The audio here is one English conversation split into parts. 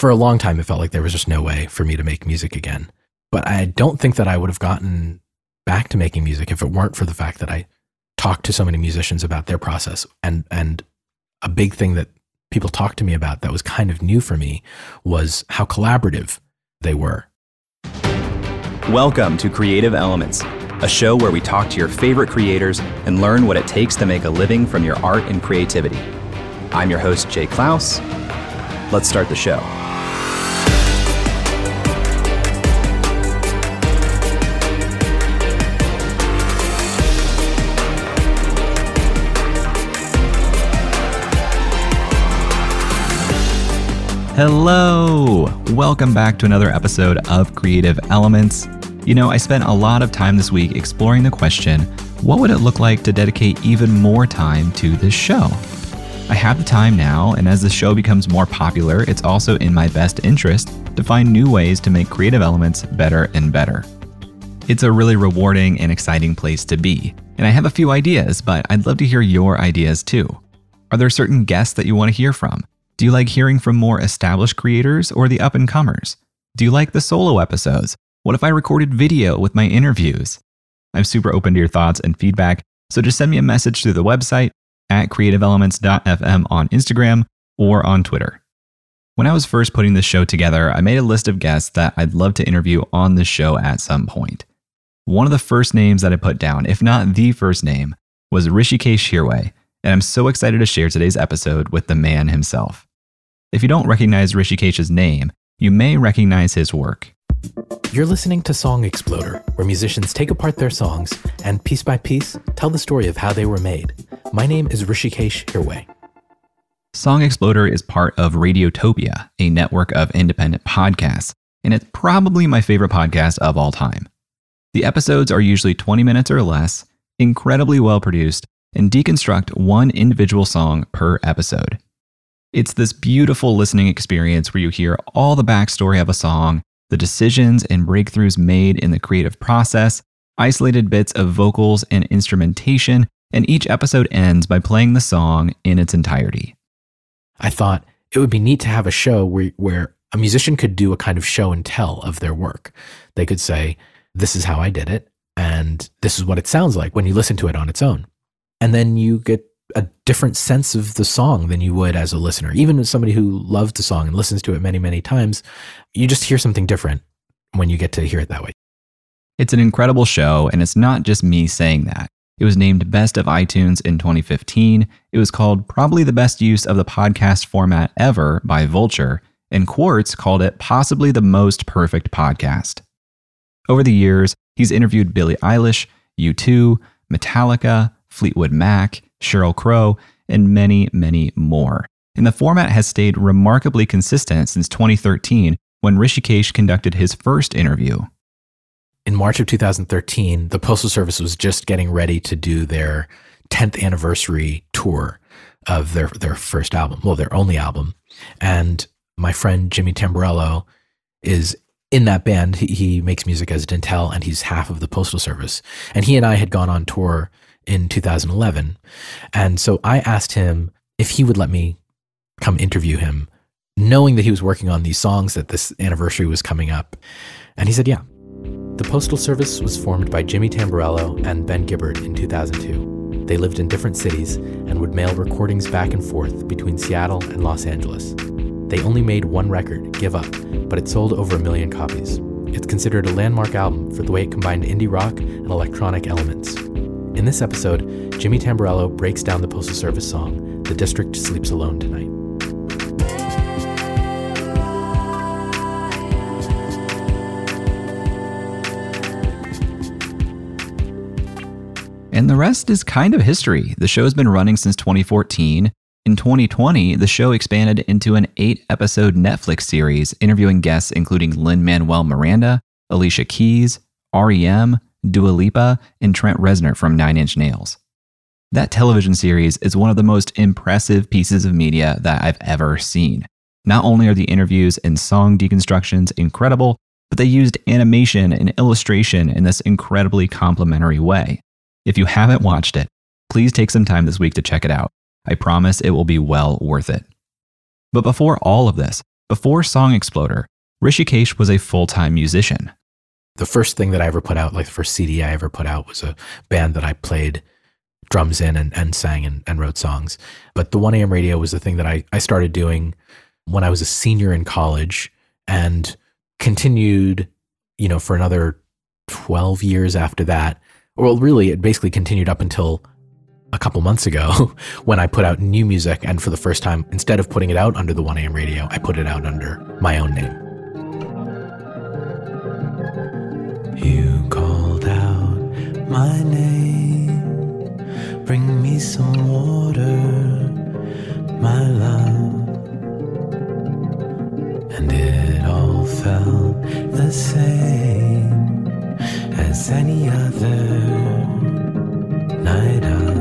For a long time, it felt like there was just no way for me to make music again. But I don't think that I would have gotten back to making music if it weren't for the fact that I talked to so many musicians about their process. And a big thing that people talked to me about that was kind of new for me was how collaborative they were. Welcome to Creative Elements, a show where we talk to your favorite creators and learn what it takes to make a living from your art and creativity. I'm your host, Jay Klaus. Let's start the show. Hello! Welcome back to another episode of Creative Elements. You know, I spent a lot of time this week exploring the question, what would it look like to dedicate even more time to this show? I have the time now, and as the show becomes more popular, it's also in my best interest to find new ways to make Creative Elements better and better. It's a really rewarding and exciting place to be, and I have a few ideas, but I'd love to hear your ideas too. Are there certain guests that you want to hear from? Do you like hearing from more established creators or the up-and-comers? Do you like the solo episodes? What if I recorded video with my interviews? I'm super open to your thoughts and feedback, so just send me a message through the website at creativeelements.fm on Instagram or on Twitter. When I was first putting this show together, I made a list of guests that I'd love to interview on this show at some point. One of the first names that I put down, if not the first name, was Hrishikesh Hirway, and I'm so excited to share today's episode with the man himself. If you don't recognize Hrishikesh's name, you may recognize his work. You're listening to Song Exploder, where musicians take apart their songs and piece by piece tell the story of how they were made. My name is Hrishikesh Hirway. Song Exploder is part of Radiotopia, a network of independent podcasts, and it's probably my favorite podcast of all time. The episodes are usually 20 minutes or less, incredibly well produced, and deconstruct one individual song per episode. It's this beautiful listening experience where you hear all the backstory of a song, the decisions and breakthroughs made in the creative process, isolated bits of vocals and instrumentation, and each episode ends by playing the song in its entirety. I thought it would be neat to have a show where a musician could do a kind of show and tell of their work. They could say, this is how I did it, and this is what it sounds like when you listen to it on its own. And then you get a different sense of the song than you would as a listener. Even as somebody who loves the song and listens to it many, many times, you just hear something different when you get to hear it that way. It's an incredible show, and it's not just me saying that. It was named Best of iTunes in 2015. It was called probably the best use of the podcast format ever by Vulture, and Quartz called it possibly the most perfect podcast. Over the years, he's interviewed Billie Eilish, U2, Metallica, Fleetwood Mac, Sheryl Crow, and many, many more. And the format has stayed remarkably consistent since 2013 when Hrishikesh conducted his first interview. In March of 2013, the Postal Service was just getting ready to do their 10th anniversary tour of their first album, well, their only album. And my friend Jimmy Tamborello is in that band. He makes music as Dentel, and he's half of the Postal Service. And he and I had gone on tour in 2011. And so I asked him if he would let me come interview him, knowing that he was working on these songs, that this anniversary was coming up. And he said, yeah. The Postal Service was formed by Jimmy Tamborello and Ben Gibbard in 2002. They lived in different cities and would mail recordings back and forth between Seattle and Los Angeles. They only made one record, Give Up, but it sold over 1 million copies. It's considered a landmark album for the way it combined indie rock and electronic elements. In this episode, Jimmy Tamborello breaks down the Postal Service song, The District Sleeps Alone Tonight. And the rest is kind of history. The show's been running since 2014. In 2020, the show expanded into an 8-episode Netflix series interviewing guests including Lin-Manuel Miranda, Alicia Keys, R.E.M., Dua Lipa, and Trent Reznor from Nine Inch Nails. That television series is one of the most impressive pieces of media that I've ever seen. Not only are the interviews and song deconstructions incredible, but they used animation and illustration in this incredibly complimentary way. If you haven't watched it, please take some time this week to check it out. I promise it will be well worth it. But before all of this, Before Song Exploder, Hrishikesh was a full-time musician. The first thing that I ever put out, like the first CD I ever put out, was a band that I played drums in and sang and wrote songs. But the 1AM radio was the thing that I started doing when I was a senior in college and continued, for another 12 years after that. Well, really, it basically continued up until a couple months ago when I put out new music. And for the first time, instead of putting it out under the 1AM radio, I put it out under my own name. You called out my name, bring me some water, my love, and it all felt the same as any other night of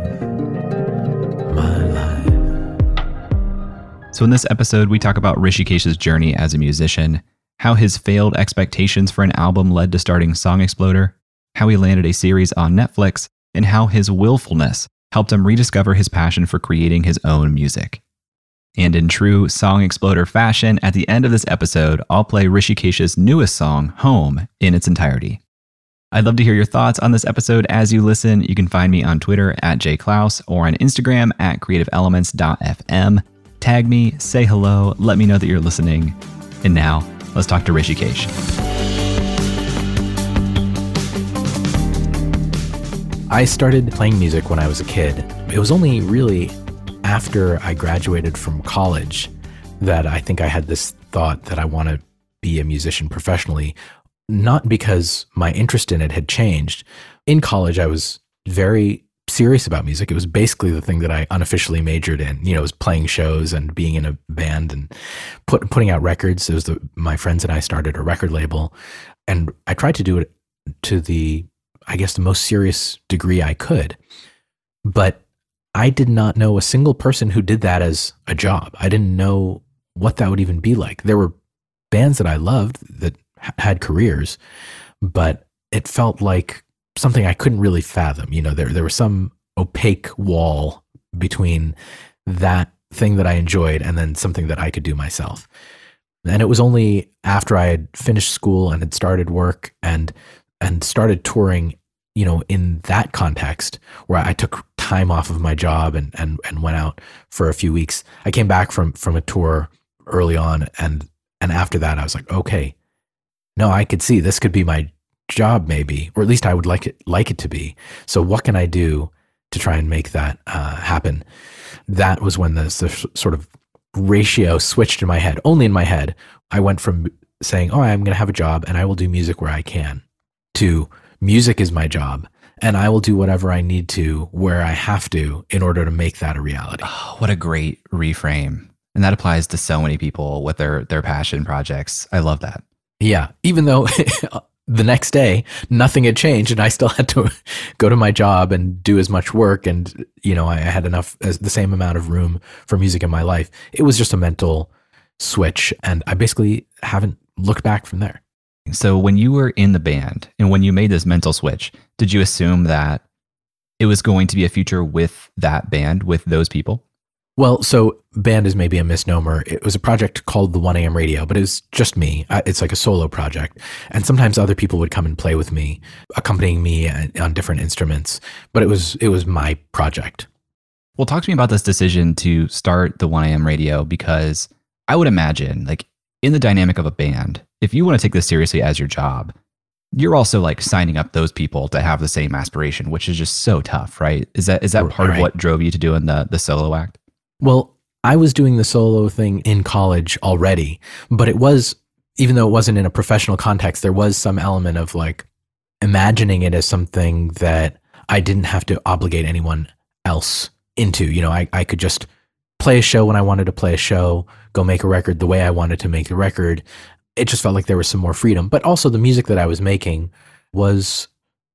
my life. So in this episode, we talk about Hrishikesh's journey as a musician, how his failed expectations for an album led to starting Song Exploder, how he landed a series on Netflix, and how his willfulness helped him rediscover his passion for creating his own music. And in true Song Exploder fashion, at the end of this episode, I'll play Hrishikesh's newest song, Home, in its entirety. I'd love to hear your thoughts on this episode as you listen. You can find me on Twitter at jklaus or on Instagram at creativeelements.fm. Tag me, say hello, let me know that you're listening. And now, let's talk to Hrishikesh. I started playing music when I was a kid. It was only really after I graduated from college that I think I had this thought that I want to be a musician professionally, not because my interest in it had changed. In college, I was very serious about music. It was basically the thing that I unofficially majored in. It was playing shows and being in a band and putting out records. It was my friends and I started a record label, and I tried to do it to the most serious degree I could. But I did not know a single person who did that as a job. I didn't know what that would even be like. There were bands that I loved that had careers, but it felt like something I couldn't really fathom. There was some opaque wall between that thing that I enjoyed and then something that I could do myself. And it was only after I had finished school and had started work and started touring, in that context where I took time off of my job and went out for a few weeks. I came back from a tour early on, and after that I was like, okay, no, I could see this could be my job maybe, or at least I would like it to be. So what can I do to try and make that happen? That was when the sort of ratio switched in my head, only in my head. I went from saying, oh, I'm going to have a job and I will do music where I can, to music is my job and I will do whatever I need to where I have to in order to make that a reality. Oh, what a great reframe. And that applies to so many people with their passion projects. I love that. Yeah. Even though the next day, nothing had changed and I still had to go to my job and do as much work. And, I had the same amount of room for music in my life. It was just a mental switch. And I basically haven't looked back from there. So when you were in the band and when you made this mental switch, did you assume that it was going to be a future with that band, with those people? Well, so band is maybe a misnomer. It was a project called the 1AM radio, but it was just me. It's like a solo project. And sometimes other people would come and play with me, accompanying me on different instruments. But it was my project. Well, talk to me about this decision to start the 1AM radio, because I would imagine, like, in the dynamic of a band, if you want to take this seriously as your job, you're also like signing up those people to have the same aspiration, which is just so tough, right? Is that part of what drove you to doing the solo act? Well, I was doing the solo thing in college already, but it was, even though it wasn't in a professional context, there was some element of like imagining it as something that I didn't have to obligate anyone else into. I could just play a show when I wanted to play a show, go make a record the way I wanted to make the record. It just felt like there was some more freedom. But also the music that I was making was,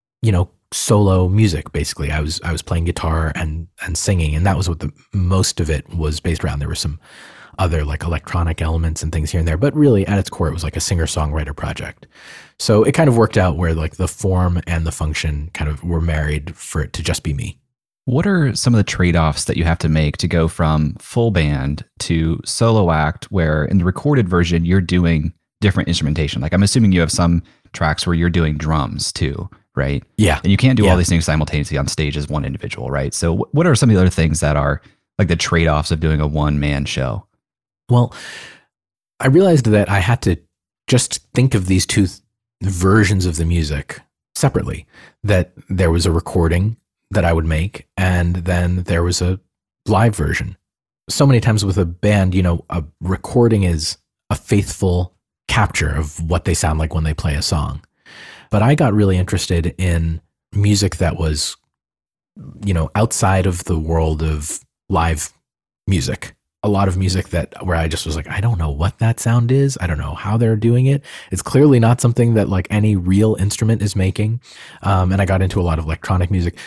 solo music. Basically, I was playing guitar and singing, and that was what the most of it was based around. There were some other like electronic elements and things here and there, but really at its core, it was like a singer-songwriter project. So it kind of worked out where like the form and the function kind of were married for it to just be me. What are some of the trade-offs that you have to make to go from full band to solo act, where in the recorded version you're doing different instrumentation? Like I'm assuming you have some tracks where you're doing drums too, right? Yeah. And you can't do Yeah. all these things simultaneously on stage as one individual, right? So what are some of the other things that are like the trade-offs of doing a one-man show? Well, I realized that I had to just think of these two versions of the music separately, that there was a recording that I would make, and then there was a live version. So many times with a band, a recording is a faithful capture of what they sound like when they play a song. But I got really interested in music that was, outside of the world of live music. A lot of music where I just was like, I don't know what that sound is. I don't know how they're doing it. It's clearly not something that like any real instrument is making. And I got into a lot of electronic music.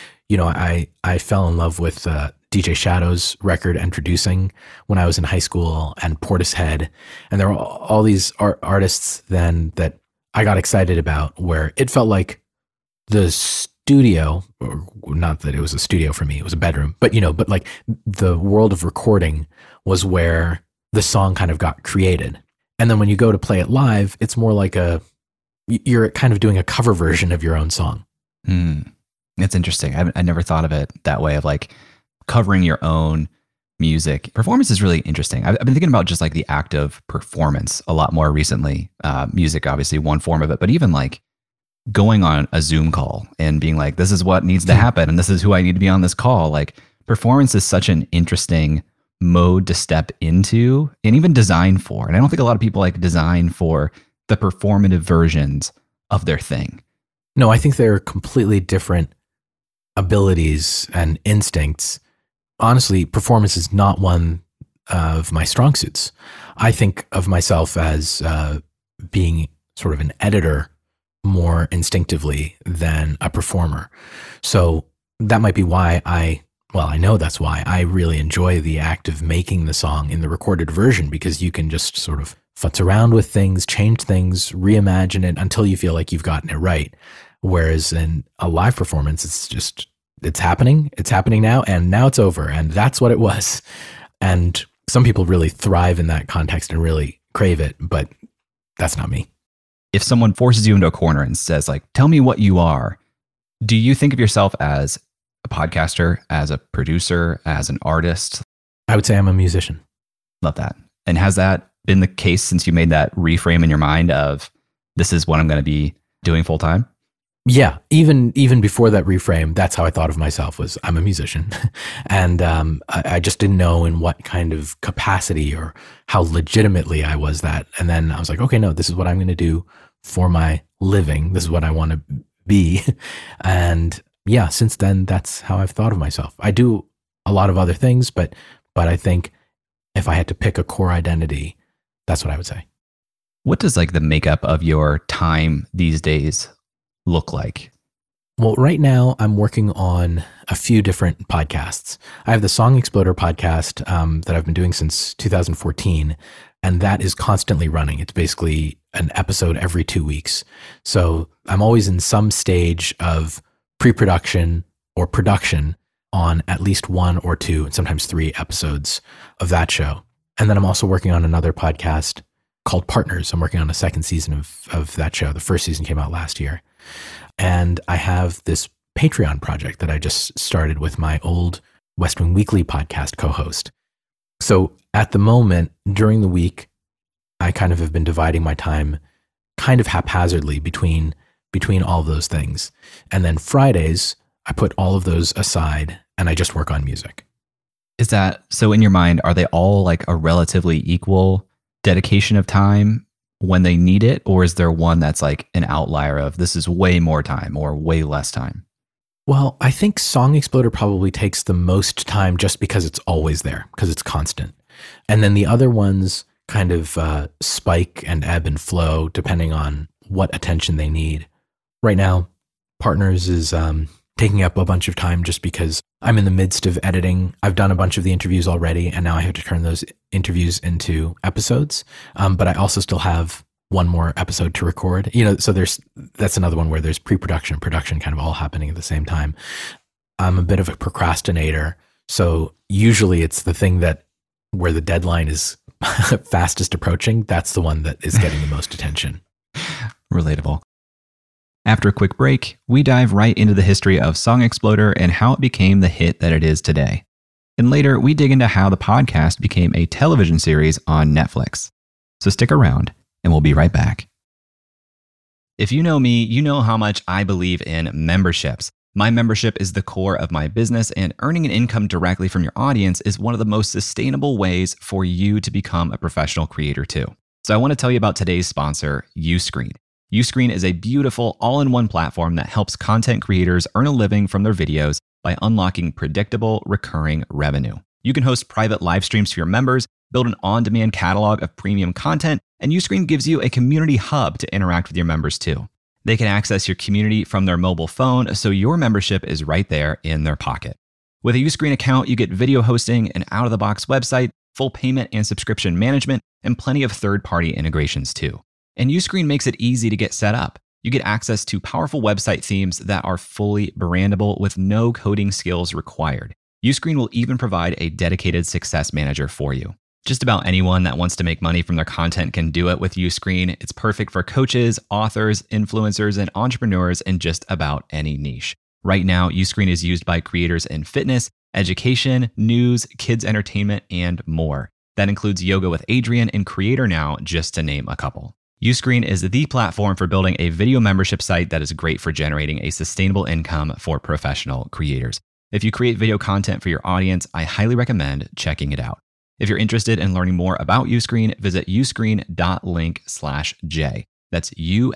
I fell in love with DJ Shadow's record Introducing when I was in high school, and Portishead. And there were all these artists then that I got excited about, where it felt like the studio, or not that it was a studio for me, it was a bedroom, but like the world of recording was where the song kind of got created. And then when you go to play it live, it's more like you're kind of doing a cover version of your own song. It's interesting. I never thought of it that way, of like covering your own music. Performance is really interesting. I've been thinking about just like the act of performance a lot more recently. Music, obviously one form of it, but even like going on a Zoom call and being like, this is what needs to happen, and this is who I need to be on this call. Like performance is such an interesting mode to step into and even design for. And I don't think a lot of people like design for the performative versions of their thing. No, I think they're completely different abilities and instincts. Honestly, performance is not one of my strong suits. I think of myself as being sort of an editor more instinctively than a performer. So that might be why I know that's why I really enjoy the act of making the song in the recorded version, because you can just sort of futz around with things, change things, reimagine it until you feel like you've gotten it right. Whereas in a live performance, it's happening now, and now it's over, and that's what it was. And some people really thrive in that context and really crave it, but that's not me. If someone forces you into a corner and says like, tell me what you are, do you think of yourself as a podcaster, as a producer, as an artist? I would say I'm a musician. Love that. And has that been the case since you made that reframe in your mind of this is what I'm going to be doing full time? Yeah, even before that reframe, that's how I thought of myself, was I'm a musician. And I just didn't know in what kind of capacity or how legitimately I was that. And then I was like, okay, no, this is what I'm going to do for my living. This is what I want to be. And yeah, since then, that's how I've thought of myself. I do a lot of other things, but I think if I had to pick a core identity, that's what I would say. What does like the makeup of your time these days look like? Well, right now I'm working on a few different podcasts. I have the Song Exploder podcast that I've been doing since 2014, and that is constantly running. It's basically an episode every 2 weeks. So I'm always in some stage of pre-production or production on at least 1 or 2 and sometimes 3 episodes of that show. And then I'm also working on another podcast called Partners. I'm working on a second season of that show. The first season came out last year. And I have this Patreon project that I just started with my old West Wing Weekly podcast co-host. So at the moment, during the week, I kind of have been dividing my time kind of haphazardly between all of those things. And then Fridays, I put all of those aside and I just work on music. Is that, so in your mind, are they all like a relatively equal dedication of time when they need it? Or is there one that's like an outlier of this is way more time or way less time? Well, I think Song Exploder probably takes the most time just because it's always there, because it's constant. And then the other ones kind of spike and ebb and flow depending on what attention they need. Right now, Partners is taking up a bunch of time just because I'm in the midst of editing. I've done a bunch of the interviews already, and now I have to turn those interviews into episodes. But I also still have one more episode to record. So that's another one where there's pre-production, production kind of all happening at the same time. I'm a bit of a procrastinator. So usually it's the thing that where the deadline is fastest approaching. That's the one that is getting the most attention. Relatable. After a quick break, we dive right into the history of Song Exploder and how it became the hit that it is today. And later, we dig into how the podcast became a television series on Netflix. So stick around, and we'll be right back. If you know me, you know how much I believe in memberships. My membership is the core of my business, and earning an income directly from your audience is one of the most sustainable ways for you to become a professional creator too. So I want to tell you about today's sponsor, Uscreen. Uscreen is a beautiful all-in-one platform that helps content creators earn a living from their videos by unlocking predictable, recurring revenue. You can host private live streams for your members, build an on-demand catalog of premium content, and Uscreen gives you a community hub to interact with your members too. They can access your community from their mobile phone, so your membership is right there in their pocket. With a Uscreen account, you get video hosting, an out-of-the-box website, full payment and subscription management, and plenty of third-party integrations too. And Uscreen makes it easy to get set up. You get access to powerful website themes that are fully brandable with no coding skills required. Uscreen will even provide a dedicated success manager for you. Just about anyone that wants to make money from their content can do it with Uscreen. It's perfect for coaches, authors, influencers, and entrepreneurs in just about any niche. Right now, Uscreen is used by creators in fitness, education, news, kids entertainment, and more. That includes Yoga with Adriene and Creator Now, just to name a couple. Uscreen is the platform for building a video membership site that is great for generating a sustainable income for professional creators. If you create video content for your audience, I highly recommend checking it out. If you're interested in learning more about Uscreen, visit uscreen.link/J. That's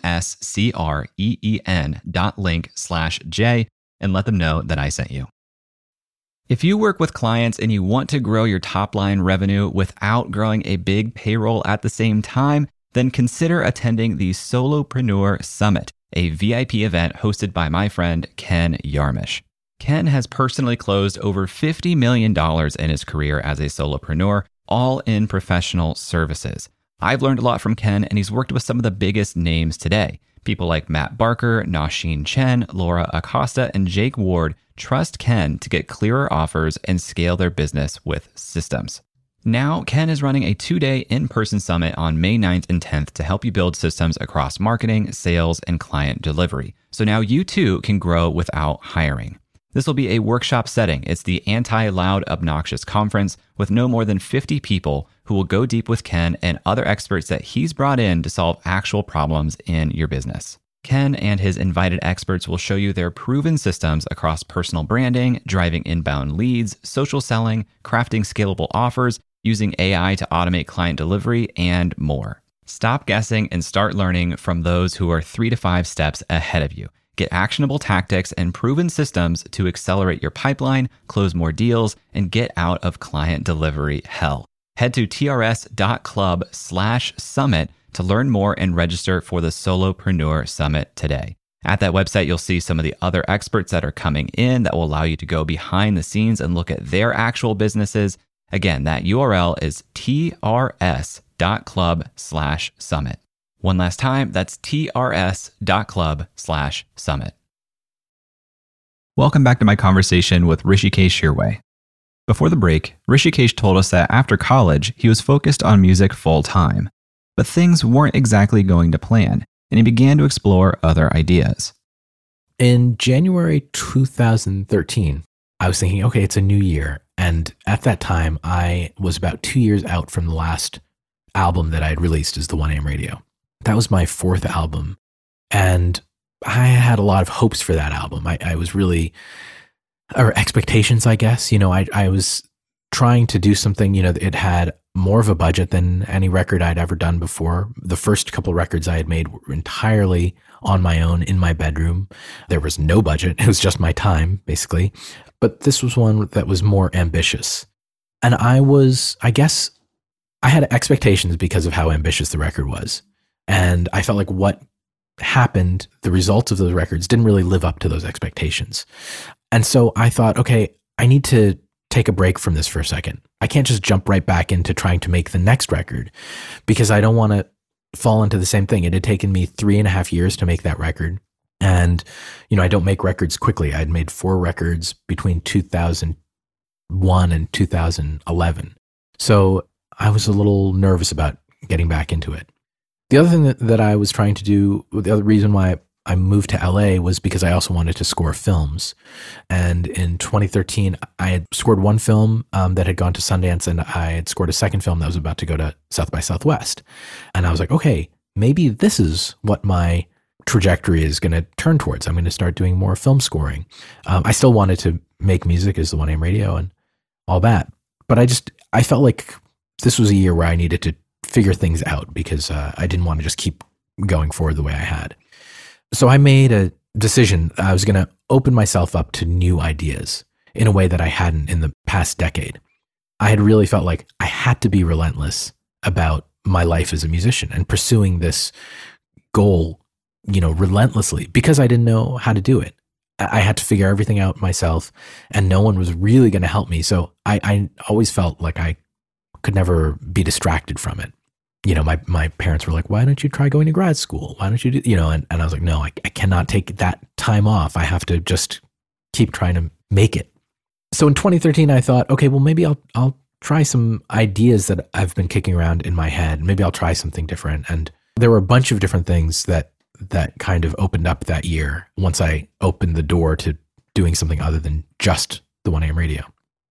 uscreen.link/J, and let them know that I sent you. If you work with clients and you want to grow your top line revenue without growing a big payroll at the same time, then consider attending the Solopreneur Summit, a VIP event hosted by my friend Ken Yarmish. Ken has personally closed over $50 million in his career as a solopreneur, all in professional services. I've learned a lot from Ken, and he's worked with some of the biggest names today. People like Matt Barker, Nasheen Chen, Laura Acosta, and Jake Ward trust Ken to get clearer offers and scale their business with systems. Now, Ken is running a 2-day in-person summit on May 9th and 10th to help you build systems across marketing, sales, and client delivery. So now you too can grow without hiring. This will be a workshop setting. It's the Anti-Loud Obnoxious Conference with no more than 50 people who will go deep with Ken and other experts that he's brought in to solve actual problems in your business. Ken and his invited experts will show you their proven systems across personal branding, driving inbound leads, social selling, crafting scalable offers, using AI to automate client delivery, and more. Stop guessing and start learning from those who are 3 to 5 steps ahead of you. Get actionable tactics and proven systems to accelerate your pipeline, close more deals, and get out of client delivery hell. Head to trs.club/summit to learn more and register for the Solopreneur Summit today. At that website, you'll see some of the other experts that are coming in that will allow you to go behind the scenes and look at their actual businesses. Again, that URL is trs.club/summit. One last time, that's trs.club/summit. Welcome back to my conversation with Hrishikesh Hirway. Before the break, Hrishikesh told us that after college, he was focused on music full time. But things weren't exactly going to plan, and he began to explore other ideas. In January 2013, I was thinking, okay, it's a new year. And at that time, I was about 2 years out from the last album that I had released as the 1AM Radio. That was my 4th album. And I had a lot of hopes for that album. I was really, or expectations, I guess. You know, I was trying to do something, you know, it had more of a budget than any record I'd ever done before. The first couple records I had made were entirely on my own in my bedroom. There was no budget. It was just my time, basically. But this was one that was more ambitious. And I had expectations because of how ambitious the record was. And I felt like what happened, the results of those records didn't really live up to those expectations. And so I thought, okay, I need to take a break from this for a second. I can't just jump right back into trying to make the next record because I don't want to fall into the same thing. It had taken me 3.5 years to make that record. And, I don't make records quickly. I'd made 4 records between 2001 and 2011. So I was a little nervous about getting back into it. The other thing that I was trying to do, the other reason why I moved to LA was because I also wanted to score films. And in 2013, I had scored one film that had gone to Sundance, and I had scored a second film that was about to go to South by Southwest. And I was like, okay, maybe this is what my trajectory is going to turn towards. I'm going to start doing more film scoring. I still wanted to make music as the 1AM radio and all that. But I felt like this was a year where I needed to figure things out because I didn't want to just keep going forward the way I had. So I made a decision. I was going to open myself up to new ideas in a way that I hadn't in the past decade. I had really felt like I had to be relentless about my life as a musician and pursuing this goal, relentlessly, because I didn't know how to do it. I had to figure everything out myself, and no one was really going to help me. So I always felt like I could never be distracted from it. My parents were like, why don't you try going to grad school? Why don't you do, and I was like, no, I cannot take that time off. I have to just keep trying to make it. So in 2013, I thought, okay, well, maybe I'll try some ideas that I've been kicking around in my head. Maybe I'll try something different. And there were a bunch of different things that kind of opened up that year once I opened the door to doing something other than just the 1AM radio.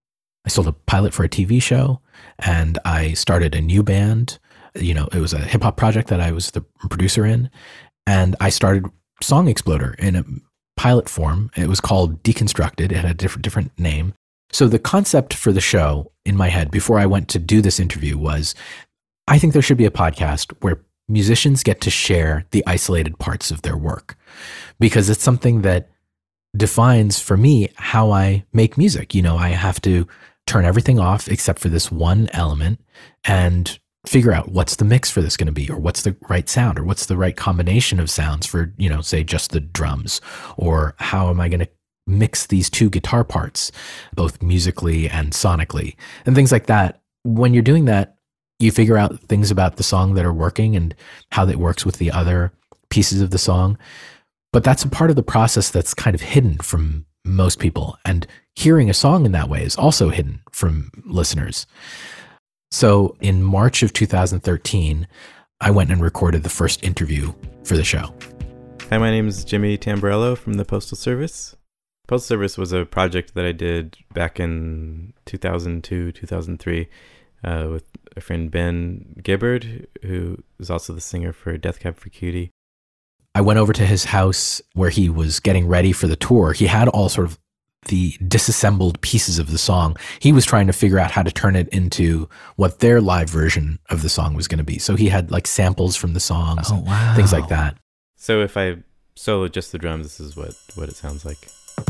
I sold a pilot for a TV show, and I started a new band. It was a hip hop project that I was the producer in, and I started Song Exploder in a pilot form. It was called Deconstructed. It had a different name. So the concept for the show in my head before I went to do this interview was, I think there should be a podcast where musicians get to share the isolated parts of their work, because it's something that defines for me how I make music. I have to turn everything off except for this one element and figure out what's the mix for this going to be, or what's the right sound, or what's the right combination of sounds for, say just the drums, or how am I going to mix these 2 guitar parts, both musically and sonically, and things like that. When you're doing that, you figure out things about the song that are working and how that works with the other pieces of the song. But that's a part of the process that's kind of hidden from most people. And hearing a song in that way is also hidden from listeners. So in March of 2013, I went and recorded the first interview for the show. Hi, my name is Jimmy Tamborello from the Postal Service. Postal Service was a project that I did back in 2002, 2003 with a friend Ben Gibbard, who is also the singer for Death Cab for Cutie. I went over to his house where he was getting ready for the tour. He had all sort of the disassembled pieces of the song. He was trying to figure out how to turn it into what their live version of the song was going to be. So he had like samples from the songs, things like that. So if I solo just the drums, this is what it sounds like.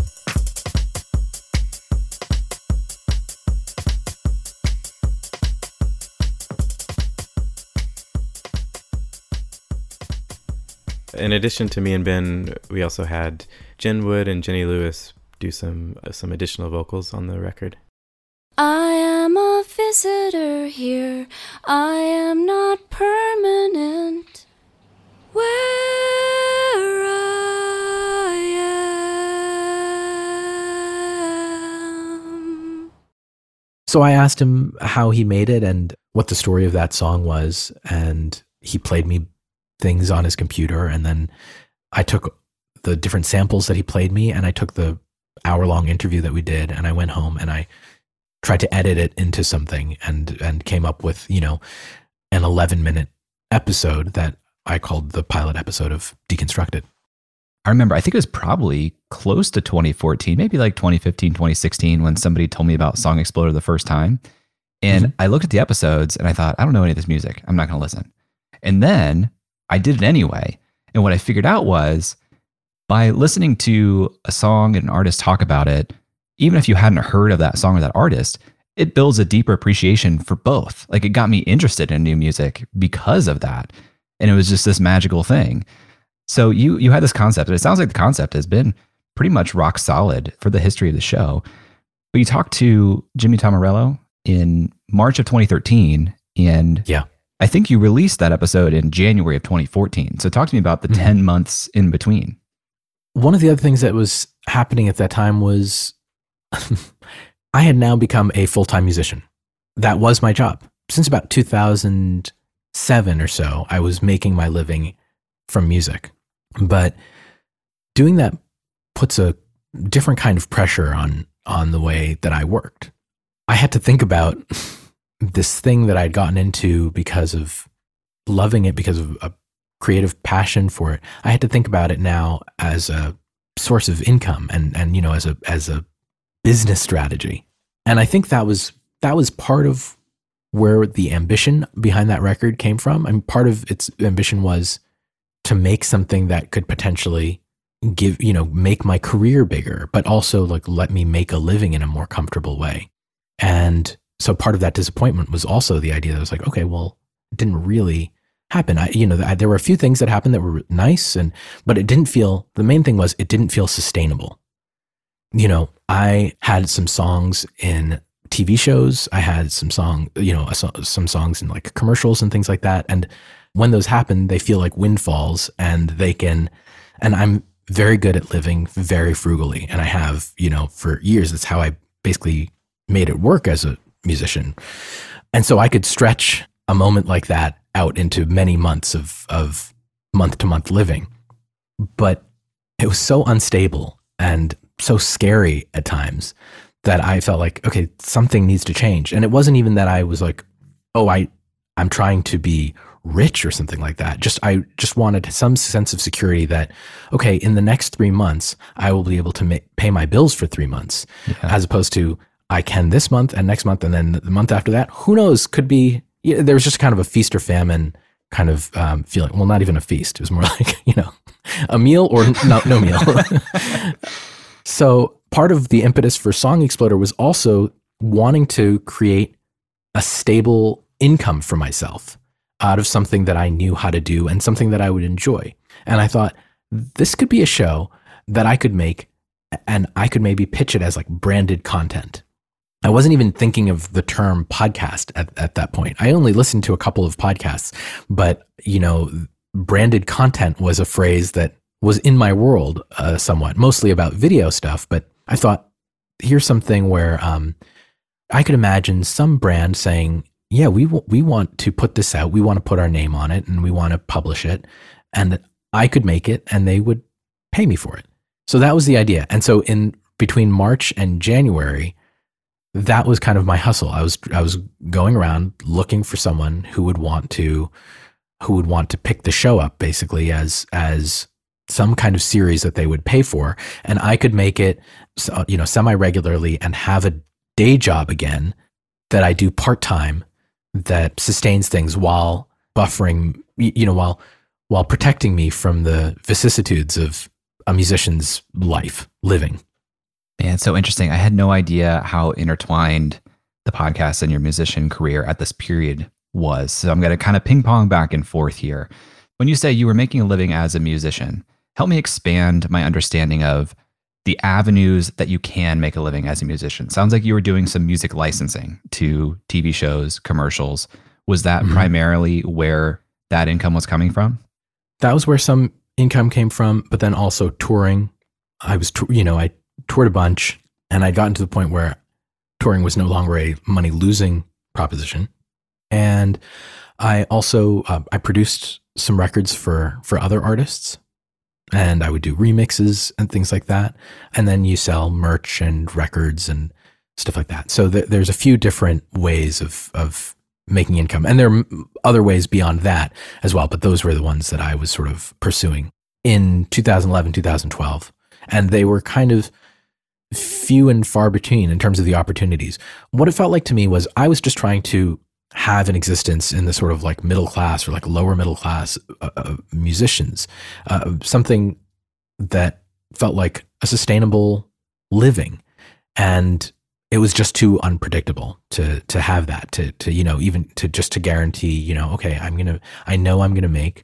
In addition to me and Ben, we also had Jen Wood and Jenny Lewis do some additional vocals on the record. I am a visitor here. I am not permanent. Where I am. So I asked him how he made it and what the story of that song was, and he played me things on his computer, and then I took the different samples that he played me, and I took the hour-long interview that we did, and I went home and I tried to edit it into something and came up with, an 11-minute episode that I called the pilot episode of Deconstructed. I remember, I think it was probably close to 2014, maybe like 2015, 2016, when somebody told me about Song Exploder the first time. And I looked at the episodes and I thought, I don't know any of this music. I'm not going to listen. And then I did it anyway. And what I figured out was, by listening to a song and an artist talk about it, even if you hadn't heard of that song or that artist, it builds a deeper appreciation for both. Like, it got me interested in new music because of that. And it was just this magical thing. So you had this concept, and it sounds like the concept has been pretty much rock solid for the history of the show. But you talked to Jimmy Tamborello in March of 2013, and I think you released that episode in January of 2014. So talk to me about the 10 months in between. one of the other things that was happening at that time was I had now become a full-time musician. That was my job. Since about 2007 or so, I was making my living from music. But doing that puts a different kind of pressure on the way that I worked. I had to think about this thing that I'd gotten into because of loving it, because of a creative passion for it. I had to think about it now as a source of income and as a business strategy. And I think that was part of where the ambition behind that record came from. I mean, part of its ambition was to make something that could potentially make my career bigger, but also like let me make a living in a more comfortable way. And so part of that disappointment was also the idea that I was like, okay, well, it didn't really happen. There were a few things that happened that were nice, but it didn't feel, the main thing was it didn't feel sustainable. I had some songs in TV shows. I had some songs in like commercials and things like that. And when those happen, they feel like windfalls, and I'm very good at living very frugally. And I have, for years, that's how I basically made it work as a musician. And so I could stretch a moment like that out into many months of month-to-month living. But it was so unstable and so scary at times that I felt like, okay, something needs to change. And it wasn't even that I was like, oh, I'm trying to be rich or something like that. I just wanted some sense of security that, okay, in the next 3 months, I will be able to pay my bills for 3 months, as opposed to I can this month and next month, and then the month after that, who knows, could be, there was just kind of a feast or famine kind of feeling. Well, not even a feast. It was more like, a meal or no meal. So part of the impetus for Song Exploder was also wanting to create a stable income for myself out of something that I knew how to do and something that I would enjoy. And I thought, this could be a show that I could make, and I could maybe pitch it as like branded content. I wasn't even thinking of the term podcast at that point. I only listened to a couple of podcasts, but branded content was a phrase that was in my world somewhat, mostly about video stuff. But I thought, here's something where I could imagine some brand saying, yeah, we want to put this out. We want to put our name on it, and we want to publish it. And I could make it, and they would pay me for it. So that was the idea. And so in between March and January, that was kind of my hustle. I was going around looking for someone who would want to pick the show up basically as some kind of series that they would pay for, and I could make it, semi-regularly and have a day job again that I do part-time that sustains things while buffering, while protecting me from the vicissitudes of a musician's life living. Man, it's so interesting. I had no idea how intertwined the podcast and your musician career at this period was. So I'm going to kind of ping pong back and forth here. When you say you were making a living as a musician, help me expand my understanding of the avenues that you can make a living as a musician. Sounds like you were doing some music licensing to TV shows, commercials. Was that primarily where that income was coming from? That was where some income came from, but then also touring. I toured a bunch, and I'd gotten to the point where touring was no longer a money-losing proposition. And I also, I produced some records for other artists, and I would do remixes and things like that. And then you sell merch and records and stuff like that. So there's a few different ways of making income. And there are other ways beyond that as well, but those were the ones that I was sort of pursuing in 2011, 2012. And they were kind of few and far between in terms of the opportunities. What it felt like to me was I was just trying to have an existence in the sort of like middle class or like lower middle class musicians, something that felt like a sustainable living. And it was just too unpredictable to have that, to even to just to guarantee, okay, I know I'm going to make,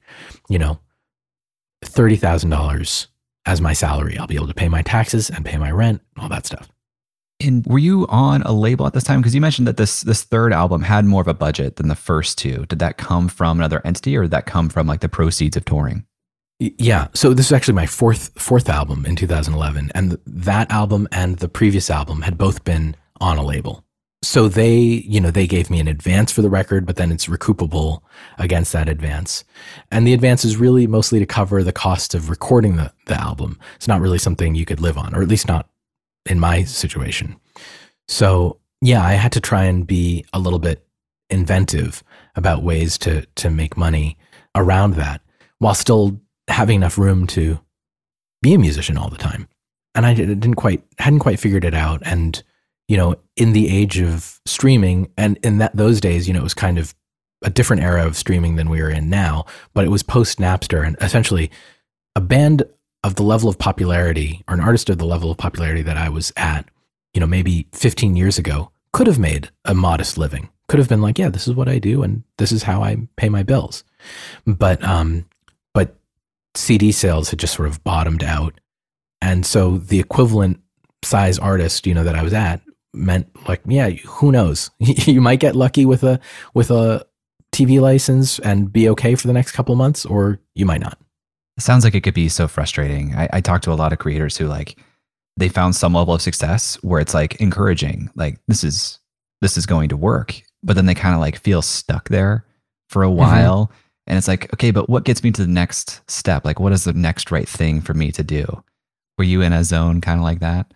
$30,000 as my salary. I'll be able to pay my taxes and pay my rent, all that stuff. And were you on a label at this time? Because you mentioned that this third album had more of a budget than the first two. Did that come from another entity, or did that come from like the proceeds of touring? Yeah. So this is actually my fourth album in 2011. And that album and the previous album had both been on a label. So they gave me an advance for the record, but then it's recoupable against that advance. And the advance is really mostly to cover the cost of recording the album. It's not really something you could live on, or at least not in my situation. So yeah, I had to try and be a little bit inventive about ways to make money around that while still having enough room to be a musician all the time. And I hadn't quite figured it out. And, in the age of streaming, and in those days, it was kind of a different era of streaming than we are in now, but it was post Napster, and essentially a band of the level of popularity, or an artist of the level of popularity that I was at, maybe 15 years ago, could have made a modest living, could have been like, yeah, this is what I do and this is how I pay my bills. But CD sales had just sort of bottomed out. And so the equivalent size artist, that I was at meant like, yeah, who knows? You might get lucky with a TV license and be okay for the next couple of months, or you might not. It sounds like it could be so frustrating. I talk to a lot of creators who they found some level of success where it's like encouraging, like this is going to work, but then they kind of like feel stuck there for a while. Mm-hmm. And it's like, okay, but what gets me to the next step? Like, what is the next right thing for me to do? Were you in a zone kind of like that?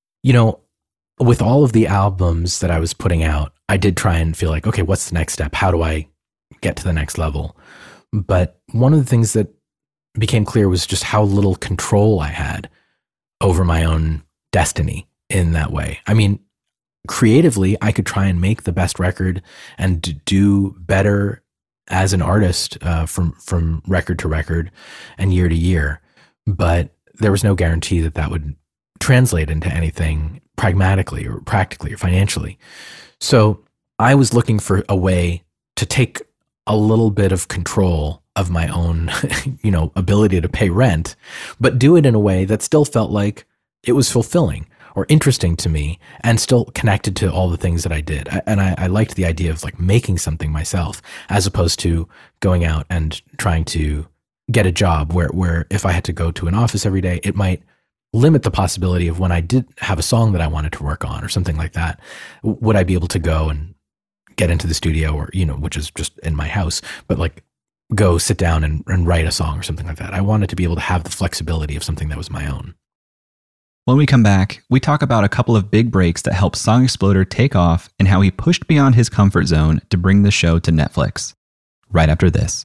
With all of the albums that I was putting out, I did try and feel like, okay, what's the next step? How do I get to the next level? But one of the things that became clear was just how little control I had over my own destiny in that way. I mean, creatively, I could try and make the best record and do better as an artist from record to record and year to year, but there was no guarantee that would translate into anything pragmatically or practically or financially. So I was looking for a way to take a little bit of control of my own, ability to pay rent, but do it in a way that still felt like it was fulfilling or interesting to me and still connected to all the things that I did. And I liked the idea of like making something myself, as opposed to going out and trying to get a job where if I had to go to an office every day, it might limit the possibility of when I did have a song that I wanted to work on or something like that, would I be able to go and get into the studio, or, which is just in my house, but like go sit down and write a song or something like that. I wanted to be able to have the flexibility of something that was my own. When we come back, we talk about a couple of big breaks that helped Song Exploder take off and how he pushed beyond his comfort zone to bring the show to Netflix. Right after this.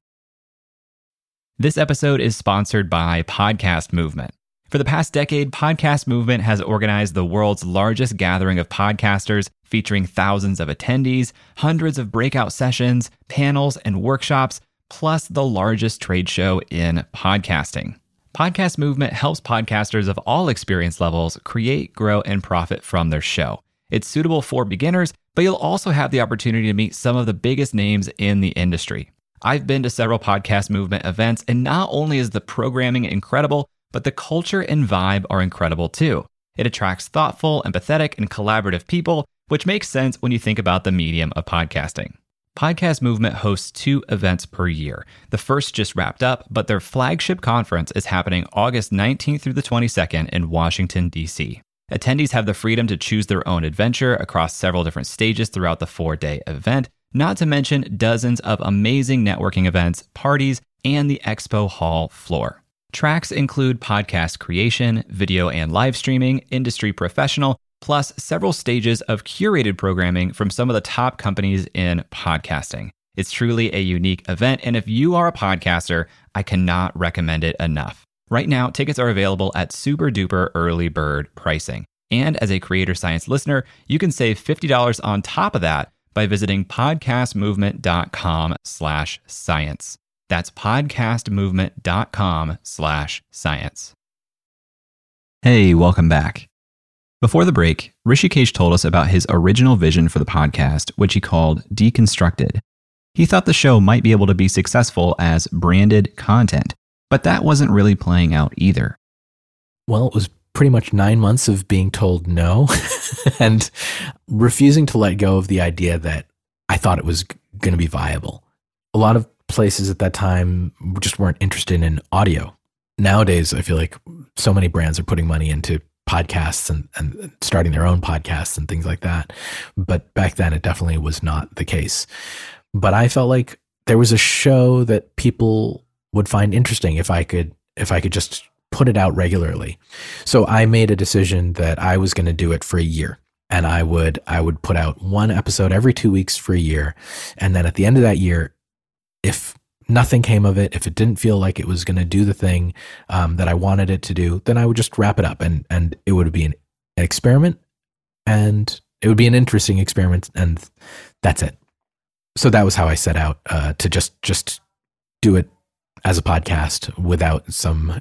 This episode is sponsored by Podcast Movement. For the past decade, Podcast Movement has organized the world's largest gathering of podcasters, featuring thousands of attendees, hundreds of breakout sessions, panels, and workshops, plus the largest trade show in podcasting. Podcast Movement helps podcasters of all experience levels create, grow, and profit from their show. It's suitable for beginners, but you'll also have the opportunity to meet some of the biggest names in the industry. I've been to several Podcast Movement events, and not only is the programming incredible, but the culture and vibe are incredible too. It attracts thoughtful, empathetic, and collaborative people, which makes sense when you think about the medium of podcasting. Podcast Movement hosts 2 events per year. The first just wrapped up, but their flagship conference is happening August 19th through the 22nd in Washington, D.C. Attendees have the freedom to choose their own adventure across several different stages throughout the 4-day event, not to mention dozens of amazing networking events, parties, and the expo hall floor. Tracks include podcast creation, video and live streaming, industry professional, plus several stages of curated programming from some of the top companies in podcasting. It's truly a unique event, and if you are a podcaster, I cannot recommend it enough. Right now, tickets are available at super duper early bird pricing. And as a Creator Science listener, you can save $50 on top of that by visiting podcastmovement.com/science. That's podcastmovement.com/science. Hey, welcome back. Before the break, Hrishikesh told us about his original vision for the podcast, which he called Deconstructed. He thought the show might be able to be successful as branded content, but that wasn't really playing out either. Well, it was pretty much 9 months of being told no and refusing to let go of the idea that I thought it was going to be viable. A lot of places at that time just weren't interested in audio. nowadays I feel like so many brands are putting money into podcasts and starting their own podcasts and things like that. But back then it definitely was not the case. But I felt like there was a show that people would find interesting if I could just put it out regularly. So I made a decision that I was going to do it for a year. And I would put out one episode every 2 weeks for a year. And then at the end of that year, if nothing came of it, if it didn't feel like it was going to do the thing that I wanted it to do, then I would just wrap it up, and it would be an experiment, and it would be an interesting experiment, and that's it. So that was how I set out to just do it as a podcast without some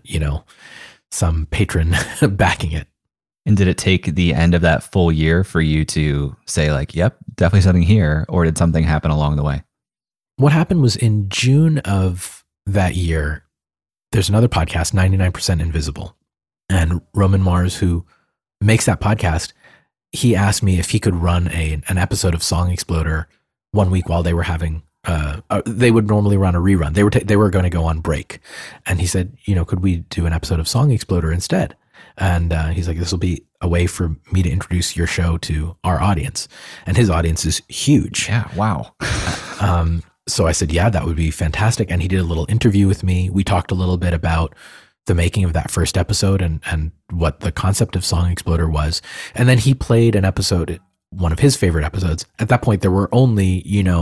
patron backing it. And did it take the end of that full year for you to say like, yep, definitely something here, or did something happen along the way? What happened was in June of that year, there's another podcast, 99% Invisible. And Roman Mars, who makes that podcast, he asked me if he could run an episode of Song Exploder 1 week while they were having, they would normally run a rerun. They were going to go on break. And he said, could we do an episode of Song Exploder instead? And he's like, this will be a way for me to introduce your show to our audience. And his audience is huge. Yeah, wow. So I said, yeah, that would be fantastic. And he did a little interview with me. We talked a little bit about the making of that first episode and what the concept of Song Exploder was. And then he played an episode, one of his favorite episodes. At that point, there were only,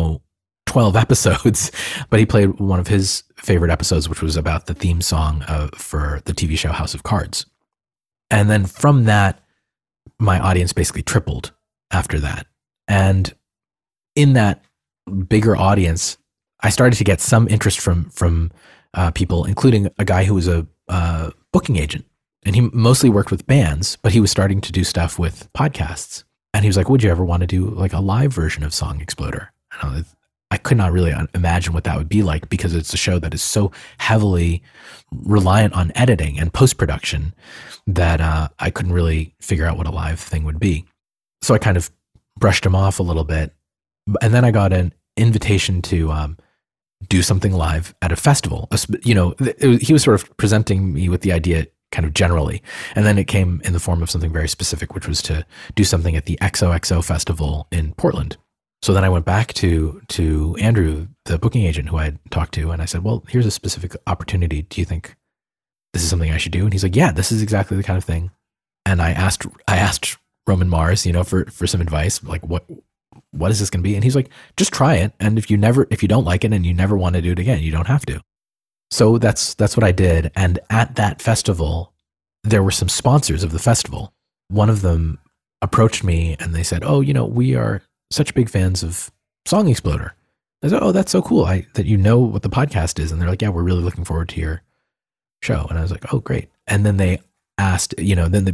12 episodes, but he played one of his favorite episodes, which was about the theme song for the TV show House of Cards. And then from that, my audience basically tripled after that. And in that bigger audience, I started to get some interest from people, including a guy who was a booking agent. And he mostly worked with bands, but he was starting to do stuff with podcasts. And he was like, would you ever want to do like a live version of Song Exploder? And I could not really imagine what that would be like, because it's a show that is so heavily reliant on editing and post-production that I couldn't really figure out what a live thing would be. So I kind of brushed him off a little bit. And then I got an invitation to do something live at a festival. He was sort of presenting me with the idea kind of generally. And then it came in the form of something very specific, which was to do something at the XOXO festival in Portland. So then I went back to Andrew, the booking agent who I had talked to, and I said, well, here's a specific opportunity. Do you think this is something I should do? And he's like, yeah, this is exactly the kind of thing. And I asked Roman Mars, for some advice, like what is this going to be? And he's like, just try it. And if you don't like it and you never want to do it again, you don't have to. So that's what I did. And at that festival, there were some sponsors of the festival. One of them approached me and they said, oh, we are such big fans of Song Exploder. I said, oh, that's so cool that you know what the podcast is. And they're like, yeah, we're really looking forward to your show. And I was like, oh, great. And then they asked, then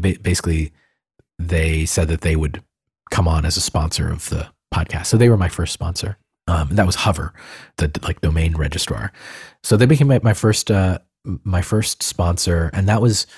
they said that they would come on as a sponsor of the podcast. So they were my first sponsor. That was Hover, the domain registrar. So they became my first sponsor. And that was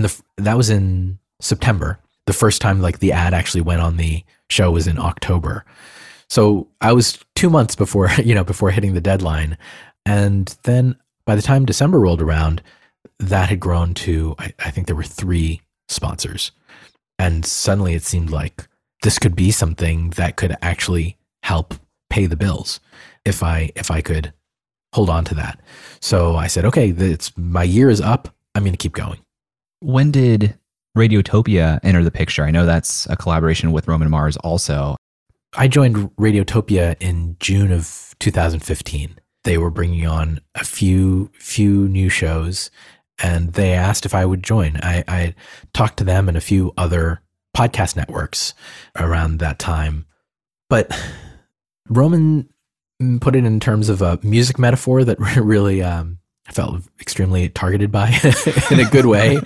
in September. The first time the ad actually went on the show was in October. So I was 2 months before hitting the deadline. And then by the time December rolled around, that had grown to, I think there were 3 sponsors. And suddenly it seemed like this could be something that could actually help pay the bills if I could hold on to that. So I said, okay, my year is up. I'm going to keep going. When did Radiotopia enter the picture? I know that's a collaboration with Roman Mars also. I joined Radiotopia in June of 2015. They were bringing on a few new shows, and they asked if I would join. I talked to them and a few other podcast networks around that time. But Roman put it in terms of a music metaphor that really felt extremely targeted by in a good way.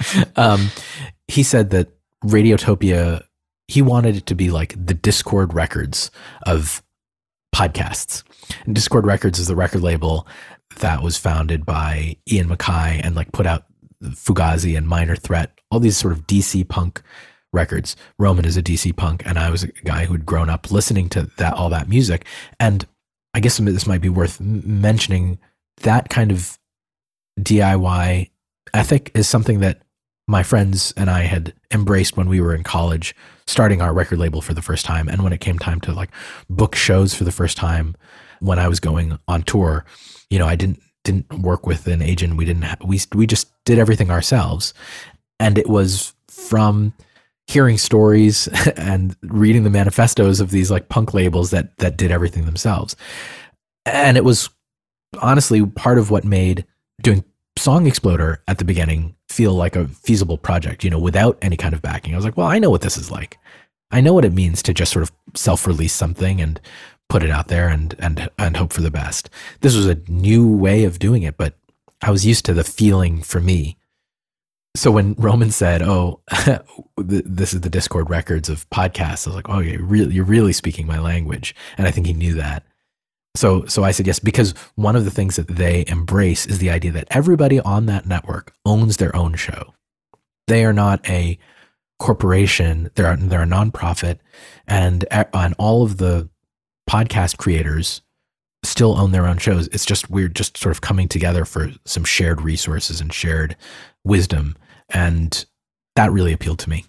He said that Radiotopia, he wanted it to be like the Dischord Records of podcasts. And Dischord Records is the record label that was founded by Ian MacKaye and put out Fugazi and Minor Threat, all these sort of DC punk records. Roman is a DC punk, and I was a guy who had grown up listening to all that music. And I guess this might be worth mentioning. That kind of DIY ethic is something that my friends and I had embraced when we were in college, starting our record label for the first time. And when it came time to like book shows for the first time, when I was going on tour, I didn't work with an agent. We just did everything ourselves. And it was from hearing stories and reading the manifestos of these like punk labels that did everything themselves. And it was honestly part of what made doing Song Exploder at the beginning feel like a feasible project, without any kind of backing. I was like, well, I know what this is like. I know what it means to just sort of self-release something and put it out there and hope for the best. This was a new way of doing it, but I was used to the feeling for me. So when Roman said, "Oh, this is the Dischord Records of podcasts," I was like, "Oh, you're really speaking my language," and I think he knew that. So I said yes, because one of the things that they embrace is the idea that everybody on that network owns their own show. They are not a corporation; they're a nonprofit, and all of the podcast creators still own their own shows. It's just we're just sort of coming together for some shared resources and shared wisdom, and that really appealed to me.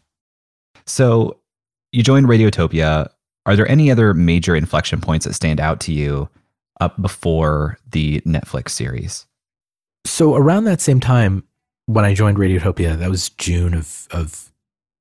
So you joined Radiotopia. Are there any other major inflection points that stand out to you up before the Netflix series? So around that same time, when I joined Radiotopia, that was June of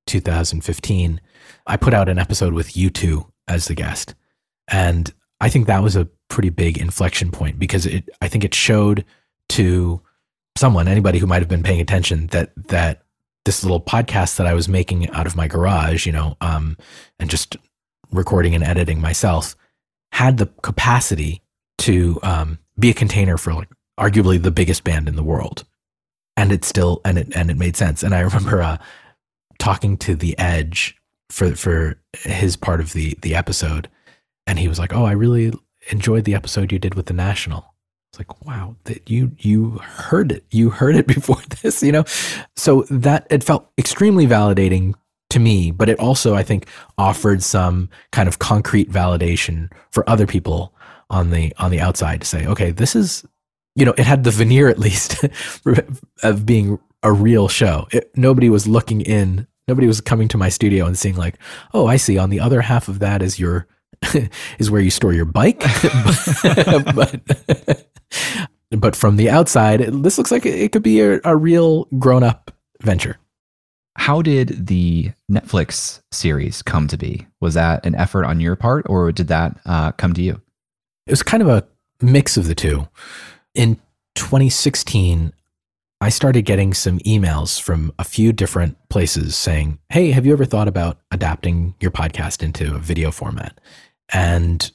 2015, I put out an episode with U2 as the guest. And I think that was a pretty big inflection point, because I think it showed to anybody who might have been paying attention, that this little podcast that I was making out of my garage, and just recording and editing myself, had the capacity to be a container for like arguably the biggest band in the world. And it still, and it made sense. And I remember talking to The Edge for his part of the episode. And he was like, "Oh, I really enjoyed the episode you did with The National." It's like, wow, that you heard it. You heard it before this, So that it felt extremely validating to me, but it also, I think, offered some kind of concrete validation for other people on the outside to say, okay, this is, it had the veneer at least of being a real show. Nobody was looking in. Nobody was coming to my studio and seeing like, oh, I see. On the other half of that is is where you store your bike. But from the outside, this looks like it could be a real grown-up venture. How did the Netflix series come to be? Was that an effort on your part, or did that come to you? It was kind of a mix of the two. In 2016, I started getting some emails from a few different places saying, "Hey, have you ever thought about adapting your podcast into a video format?" And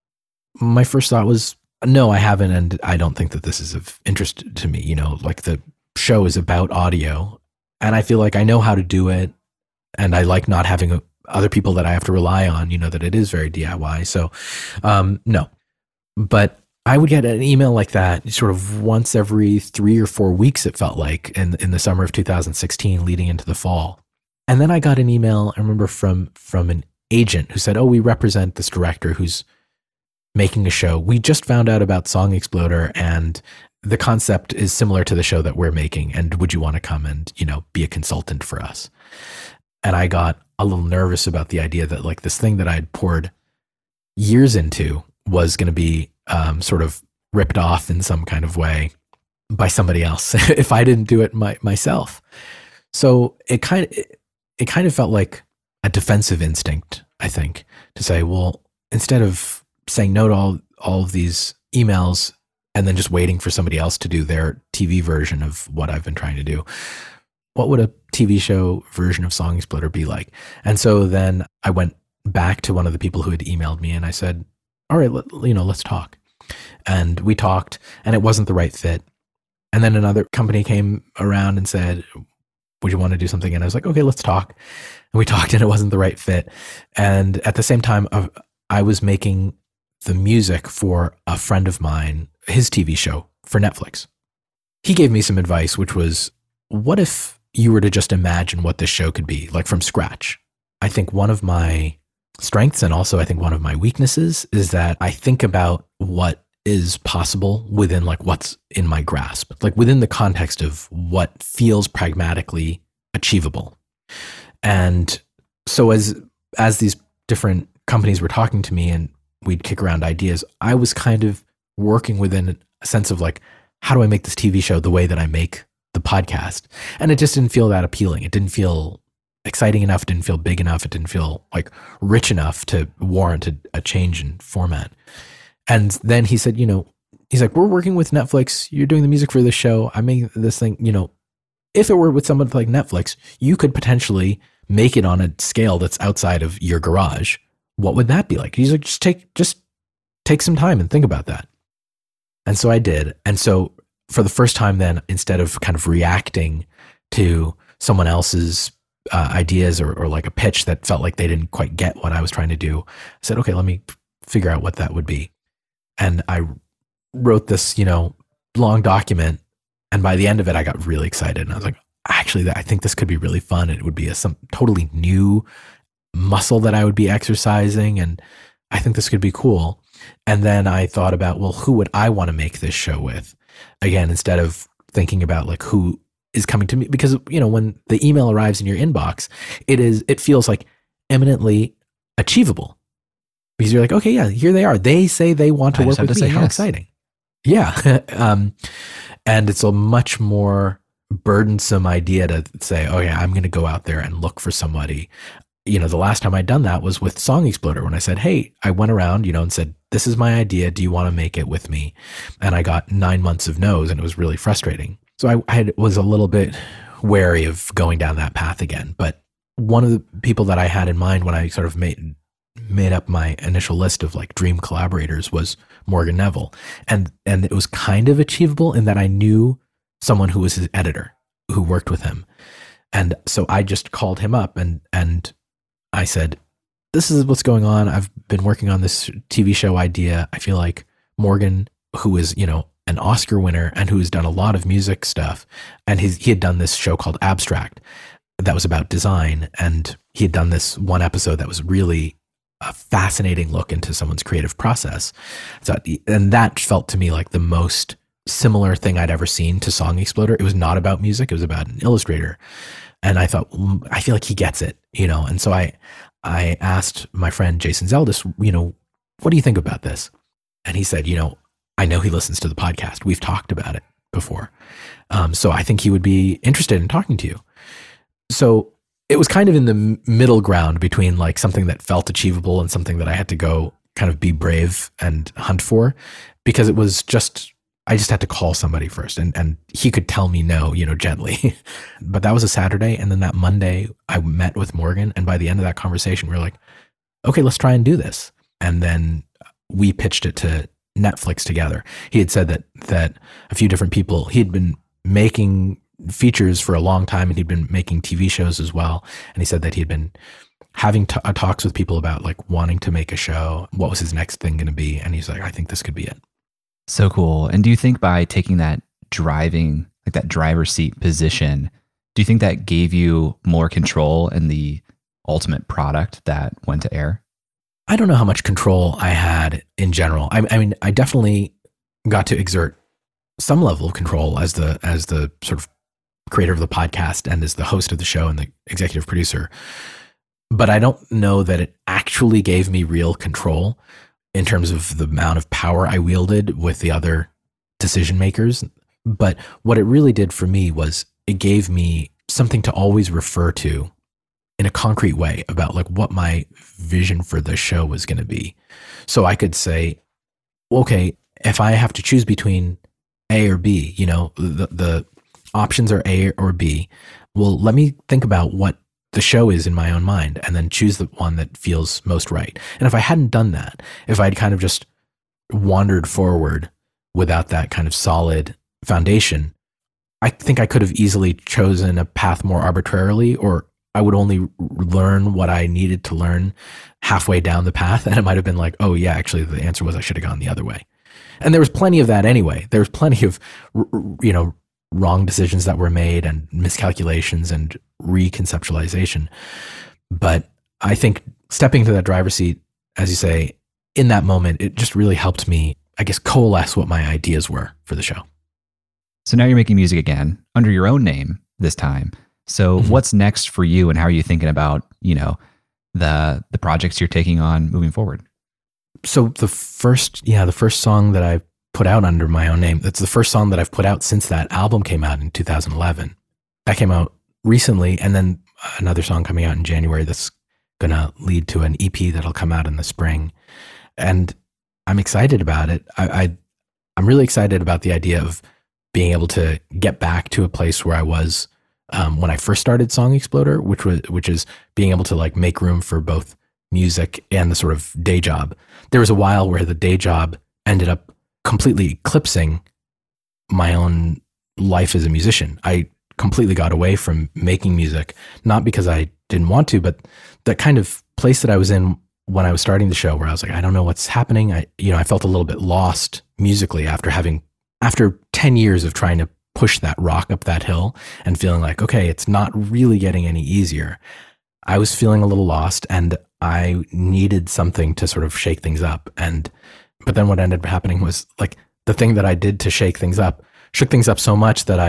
my first thought was, no, I haven't. And I don't think that this is of interest to me. Like the show is about audio, and I feel like I know how to do it. And I like not having other people that I have to rely on, that it is very DIY. So, no, but I would get an email like that sort of once every 3 or 4 weeks, it felt like, in the summer of 2016 leading into the fall. And then I got an email, I remember, from an agent who said, "Oh, we represent this director who's making a show. We just found out about Song Exploder, and the concept is similar to the show that we're making. And would you want to come and, be a consultant for us?" And I got a little nervous about the idea that like this thing that I'd poured years into was going to be sort of ripped off in some kind of way by somebody else if I didn't do it myself. So it kind of felt like a defensive instinct, I think, to say, well, instead of saying no to all of these emails and then just waiting for somebody else to do their TV version of what I've been trying to do, what would a TV show version of Song Exploder be like? And so then I went back to one of the people who had emailed me and I said, all right, let's talk. And we talked, and it wasn't the right fit. And then another company came around and said, would you want to do something? And I was like, okay, let's talk. And we talked, and it wasn't the right fit. And at the same time, I was making the music for a friend of mine, his TV show for Netflix. He gave me some advice, which was, what if you were to just imagine what this show could be, like from scratch? I think one of my strengths, and also I think one of my weaknesses, is that I think about what is possible within like what's in my grasp, like within the context of what feels pragmatically achievable. And so as these different companies were talking to me and we'd kick around ideas, I was kind of working within a sense of like, how do I make this TV show the way that I make the podcast? And it just didn't feel that appealing. It didn't feel exciting enough. It didn't feel big enough. It didn't feel like rich enough to warrant a change in format. And then he said, he's like, we're working with Netflix. You're doing the music for this show. I made this thing, if it were with someone like Netflix, you could potentially make it on a scale that's outside of your garage. What would that be like? He's like, just take some time and think about that. And so I did. And so for the first time then, instead of kind of reacting to someone else's ideas or like a pitch that felt like they didn't quite get what I was trying to do, I said, okay, let me figure out what that would be. And I wrote this, long document. And by the end of it, I got really excited. And I was like, actually, I think this could be really fun. It would be some totally new muscle that I would be exercising. And I think this could be cool. And then I thought about, well, who would I want to make this show with? Again, instead of thinking about like who is coming to me, because, when the email arrives in your inbox, it feels like eminently achievable. Because you're like, okay, yeah, here they are. They say they want to work with me. How exciting. Yeah. And it's a much more burdensome idea to say, oh yeah, I'm going to go out there and look for somebody. The last time I'd done that was with Song Exploder, when I said, hey, I went around, and said, this is my idea. Do you want to make it with me? And I got 9 months of no's, and it was really frustrating. So I was a little bit wary of going down that path again. But one of the people that I had in mind when I sort of made up my initial list of like dream collaborators was Morgan Neville. And it was kind of achievable in that I knew someone who was his editor who worked with him. And so I just called him up and I said, this is what's going on. I've been working on this TV show idea. I feel like Morgan, who is, an Oscar winner and who has done a lot of music stuff, and he had done this show called Abstract that was about design. And he had done this one episode that was really a fascinating look into someone's creative process. So, and that felt to me like the most similar thing I'd ever seen to Song Exploder. It was not about music. It was about an illustrator. And I thought, I feel like he gets it, And so I asked my friend Jason Zeldis, what do you think about this? And he said, I know he listens to the podcast. We've talked about it before. So I think he would be interested in talking to you. So it was kind of in the middle ground between like something that felt achievable and something that I had to go kind of be brave and hunt for, because it was I just had to call somebody first and he could tell me no, gently. But that was a Saturday. And then that Monday I met with Morgan. And by the end of that conversation, we were like, okay, let's try and do this. And then we pitched it to Netflix together. He had said that a few different people, he had been making features for a long time and he'd been making TV shows as well. And he said that he had been having talks with people about like wanting to make a show. What was his next thing going to be? And he's like, I think this could be it. So cool. And do you think by taking that that driver's seat position, do you think that gave you more control in the ultimate product that went to air? I don't know how much control I had in general. I mean, I definitely got to exert some level of control as the sort of creator of the podcast and as the host of the show and the executive producer. But I don't know that it actually gave me real control in terms of the amount of power I wielded with the other decision makers. But what it really did for me was it gave me something to always refer to in a concrete way about like what my vision for the show was going to be. So I could say, okay, if I have to choose between A or B, the options are A or B. Well, let me think about what the show is in my own mind and then choose the one that feels most right. And if I hadn't done that, if I'd kind of just wandered forward without that kind of solid foundation, I think I could have easily chosen a path more arbitrarily, or I would only learn what I needed to learn halfway down the path. And it might have been like, oh yeah, actually the answer was I should have gone the other way. And there was plenty of that anyway. There was plenty of, wrong decisions that were made and miscalculations and reconceptualization. But I think stepping to that driver's seat, as you say, in that moment, it just really helped me, I guess, coalesce what my ideas were for the show. So now you're making music again under your own name this time. So what's next for you, and how are you thinking about, the projects you're taking on moving forward? So the first song that I put out under my own name, that's the first song that I've put out since that album came out in 2011. That came out recently, and then another song coming out in January that's going to lead to an EP that'll come out in the spring. And I'm excited about it. I'm really excited about the idea of being able to get back to a place where I was when I first started Song Exploder, which is being able to like make room for both music and the sort of day job. There was a while where the day job ended up completely eclipsing my own life as a musician. I completely got away from making music, not because I didn't want to, but that kind of place that I was in when I was starting the show, where I was like, I don't know what's happening. I felt a little bit lost musically after 10 years of trying to push that rock up that hill and feeling like, okay, it's not really getting any easier. I was feeling a little lost, and I needed something to sort of shake things up. But then what ended up happening was like the thing that I did to shake things up shook things up so much that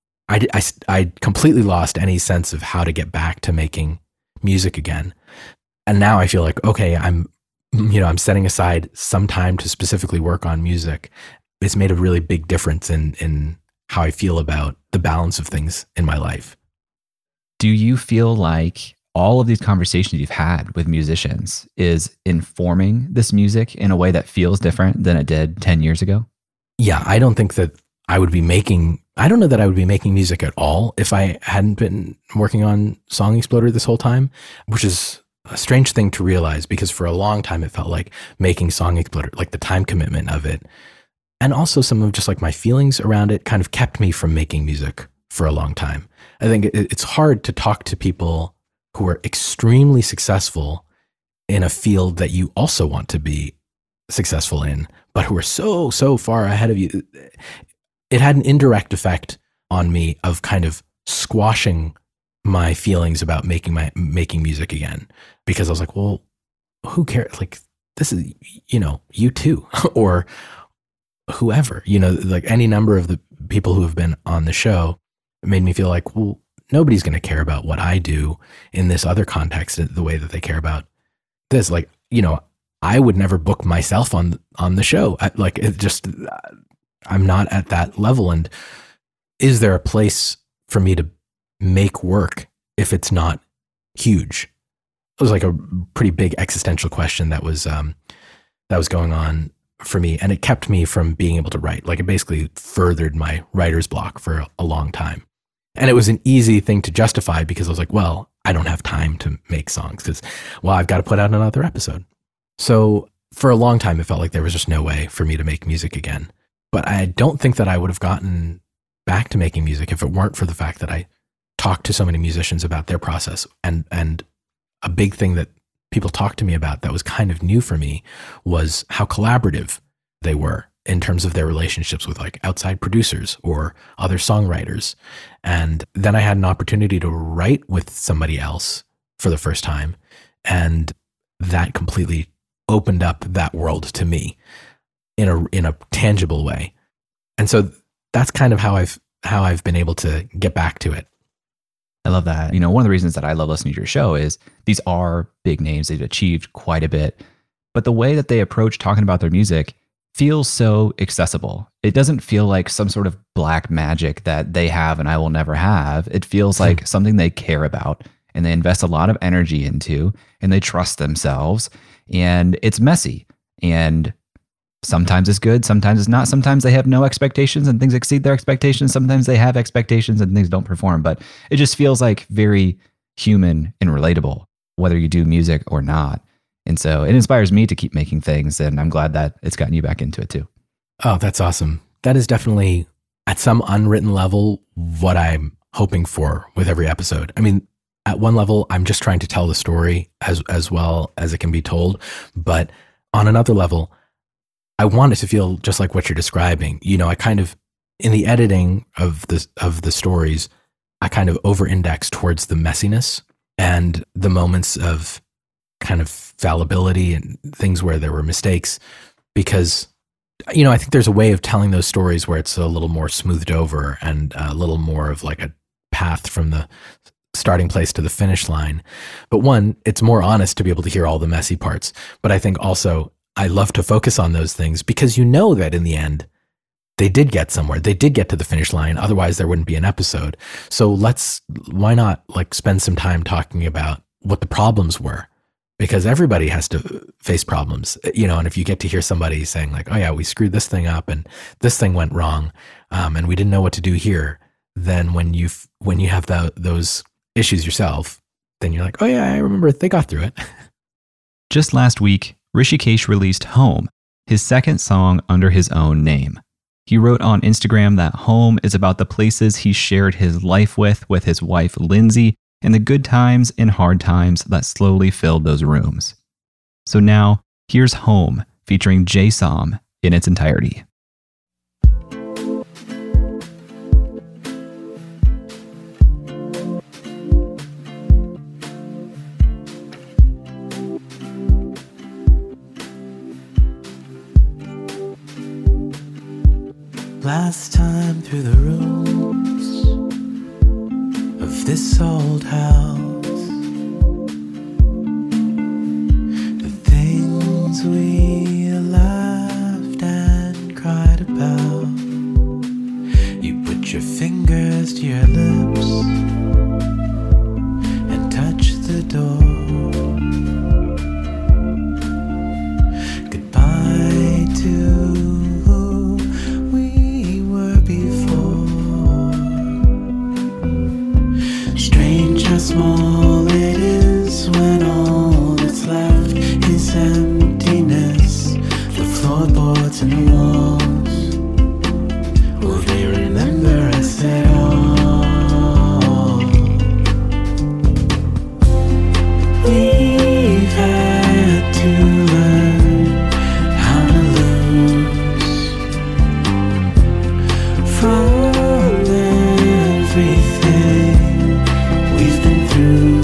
I completely lost any sense of how to get back to making music again. And now I feel like, okay, I'm setting aside some time to specifically work on music. It's made a really big difference in how I feel about the balance of things in my life. Do you feel like all of these conversations you've had with musicians is informing this music in a way that feels different than it did 10 years ago? Yeah, I don't think that I don't know that I would be making music at all if I hadn't been working on Song Exploder this whole time, which is a strange thing to realize, because for a long time it felt like making Song Exploder, like the time commitment of it, and also some of just like my feelings around it kind of kept me from making music for a long time. I think it's hard to talk to people who are extremely successful in a field that you also want to be successful in, but who are so far ahead of you. It had an indirect effect on me of kind of squashing my feelings about making music again, because I was like, well, who cares? Like, this is, you too, or whoever, like any number of the people who have been on the show made me feel like, well, nobody's going to care about what I do in this other context the way that they care about this. Like, I would never book myself on the show. I'm not at that level. And is there a place for me to make work if it's not huge? It was like a pretty big existential question that was going on for me. And it kept me from being able to write. Like, it basically furthered my writer's block for a long time. And it was an easy thing to justify, because I was like, well, I don't have time to make songs because, well, I've got to put out another episode. So for a long time, it felt like there was just no way for me to make music again. But I don't think that I would have gotten back to making music if it weren't for the fact that I talked to so many musicians about their process. And a big thing that people talked to me about that was kind of new for me was how collaborative they were in terms of their relationships with like outside producers or other songwriters. And then I had an opportunity to write with somebody else for the first time. And that completely opened up that world to me in a tangible way. And so that's kind of how I've been able to get back to it. I love that. One of the reasons that I love listening to your show is these are big names. They've achieved quite a bit, but the way that they approach talking about their music feels so accessible. It doesn't feel like some sort of black magic that they have and I will never have. It feels like something they care about and they invest a lot of energy into, and they trust themselves, and it's messy, and sometimes it's good, sometimes it's not. Sometimes they have no expectations and things exceed their expectations. Sometimes they have expectations and things don't perform, but it just feels like very human and relatable, whether you do music or not. And so it inspires me to keep making things, and I'm glad that it's gotten you back into it too. Oh, that's awesome. That is definitely, at some unwritten level, what I'm hoping for with every episode. I mean, at one level, I'm just trying to tell the story as well as it can be told. But on another level, I want it to feel just like what you're describing. I kind of, in the editing of the stories, I kind of over-index towards the messiness and the moments of kind of fallibility and things where there were mistakes, because, you know, I think there's a way of telling those stories where it's a little more smoothed over and a little more of like a path from the starting place to the finish line. But one, it's more honest to be able to hear all the messy parts. But I think also I love to focus on those things because you know that in the end, they did get somewhere. They did get to the finish line. Otherwise, there wouldn't be an episode. So why not like spend some time talking about what the problems were? Because everybody has to face problems, you know, and if you get to hear somebody saying like, oh yeah, we screwed this thing up and this thing went wrong, and we didn't know what to do here, then when you have those issues yourself, then you're like, oh yeah, I remember they got through it. Just last week, Hrishikesh released Home, his second song under his own name. He wrote on Instagram that Home is about the places he shared his life with his wife, Lindsay, and the good times and hard times that slowly filled those rooms. So now, here's Home, featuring Jay Som in its entirety. Last time through the rooms of this old house, the things we laughed and cried about, you put your fingers to your lips and touched the door. Goodbye to small it is when all that's left is emptiness. The floorboards and the walls, will they remember us at all? We've had to learn how to lose from everything we've been through.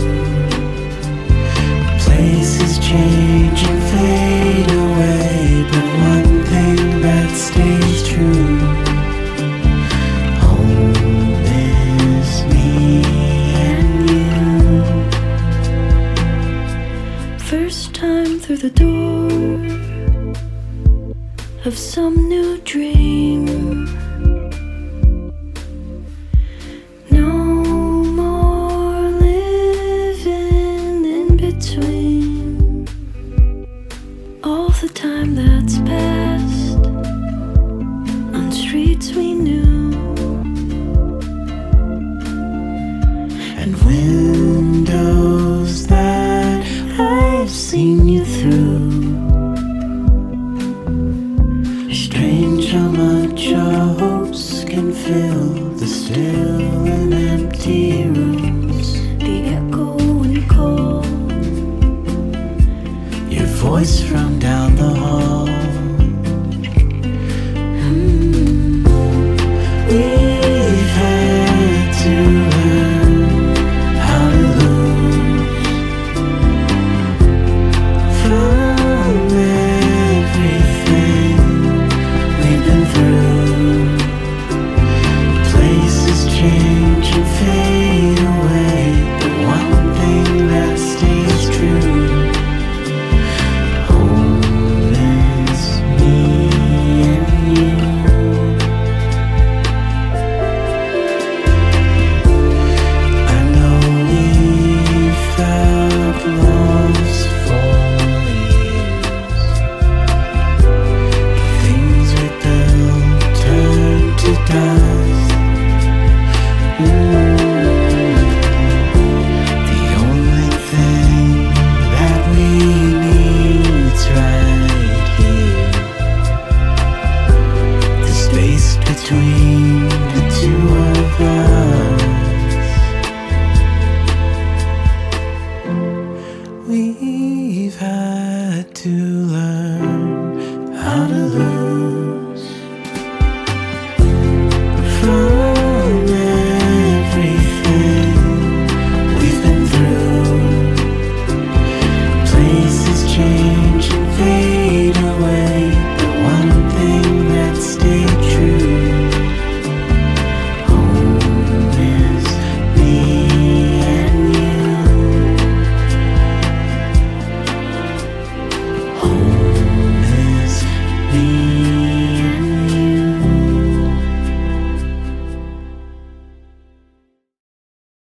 Places change and fade away, but one thing that stays true: home is me and you. First time through the door of some new dream. All the time that's passed on streets we knew, and windows that I've seen you through. Strange how much our hopes can fill the still and empty rooms. the echo when you call, your voice from down the hall. We've had to learn how to lose from everything we've been through. Places change and fade away, but one thing that stays true: home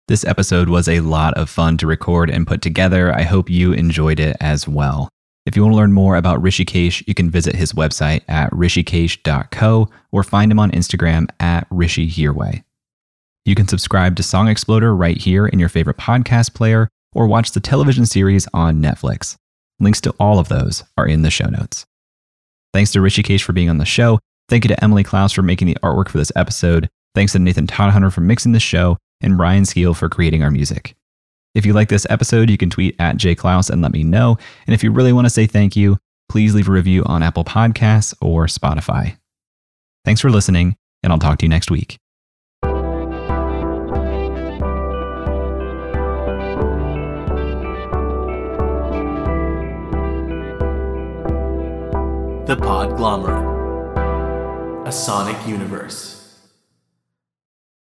This episode was a lot of fun to record and put together. I hope you enjoyed it as well. If you want to learn more about Rishikesh, you can visit his website at rishikesh.co or find him on Instagram at RishiHearway. You can subscribe to Song Exploder right here in your favorite podcast player or watch the television series on Netflix. Links to all of those are in the show notes. Thanks to Rishikesh for being on the show. Thank you to Emily Klaus for making the artwork for this episode. Thanks to Nathan Todhunter for mixing the show and Ryan Skeel for creating our music. If you like this episode, you can tweet at jklaus and let me know. And if you really want to say thank you, please leave a review on Apple Podcasts or Spotify. Thanks for listening, and I'll talk to you next week. The Podglomerate, a sonic universe.